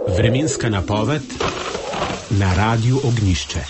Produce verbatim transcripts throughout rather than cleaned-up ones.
Vremenska napoved na Radiu Ognjišče.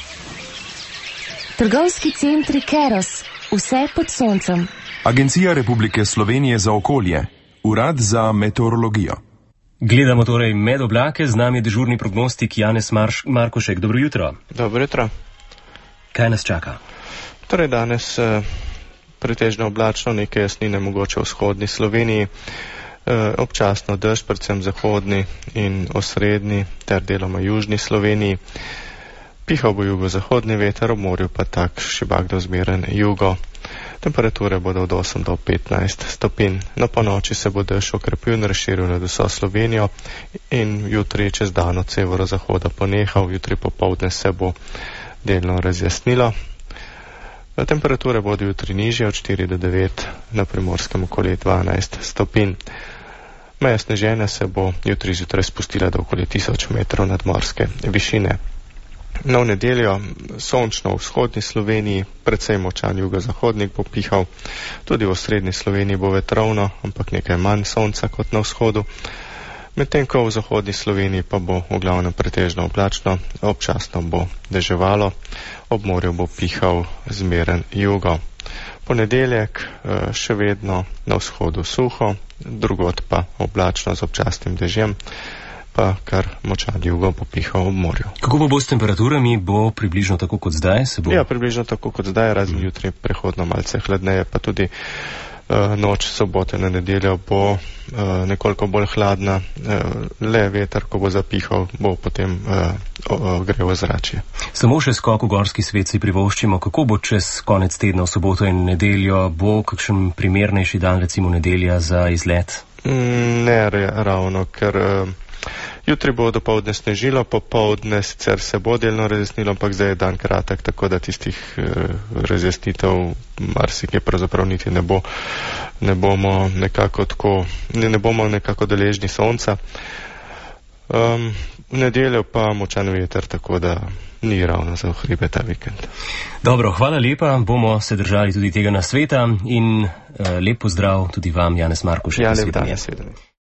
Trgovski centri Keros, vse pod soncem. Agencija Republike Slovenije za okolje, Urad za meteorologijo. Gledamo torej med oblake, z nami je dežurni prognostik Janez Marš, Markošek. Dobro jutro. Dobro jutro. Kaj nas čaka? Torej danes eh, pretežno oblačno, nekaj jasnine mogoče v vzhodni Sloveniji, eh, občasno dež, predvsem zahodni in osrednji ter deloma južni Sloveniji. Pihal bo jugozahodni veter, ob morju pa tak šibak do zmeren jugo. Temperature bodo od osem do petnajst stopinj. Na ponoči se bo dež okrepil in razširil nad vso Slovenijo in jutri čez dan od severozahoda ponehal, jutri popoldne se bo delno razjasnilo. Temperature bodo jutri nižje od štiri do devet, na primorskem okoli dvanajst stopinj. Meja sneženja se bo jutri zjutraj spustila do okoli tisoč metrov nadmorske višine. Na v nedeljo sončno v vzhodni Sloveniji, predvsej močan jugozahodnik bo pihal, tudi v srednji Sloveniji bo vetrovno, ampak nekaj manj sonca kot na vzhodu. Medtem ko v zahodni Sloveniji pa bo v glavnem pretežno oblačno, občasno bo deževalo, ob morju bo pihal zmeren jugo. Ponedeljek še vedno na vzhodu suho, drugod pa oblačno z občasnim dežjem, pa kar močan jugo bo pihal ob morju. Kako pa bo s temperaturami? Bo približno tako kot zdaj? Se bo... Ja, približno tako kot zdaj, razen hmm. jutri prehodno malce hladneje, pa tudi uh, noč sobote na nedeljo bo uh, nekoliko bolj hladna, uh, le veter, ko bo zapihal, bo potem uh, grel zračje. Samo še skok v gorski svet si privoščimo. Kako bo čez konec tedna, v soboto in nedeljo? Bo kakšen primernejši dan, recimo nedelja, za izlet? Mm, ne ravno, ker uh, jutri bo dopoldne snežilo, popoldne sicer se bo delno razjasnilo, ampak zdaj je dan kratek, tako da tistih e, razjasnitev marsikje pravzaprav niti ne bo, ne bomo nekako tako, ne, ne bomo nekako deležni sonca. Um, v nedeljo pa močan veter, tako da ni ravno za hribe ta vikend. Dobro, hvala lepa, bomo se držali tudi tega nasveta in e, lep pozdrav tudi vam, Janez Markošek. Ja, lep dan, nasvidenje.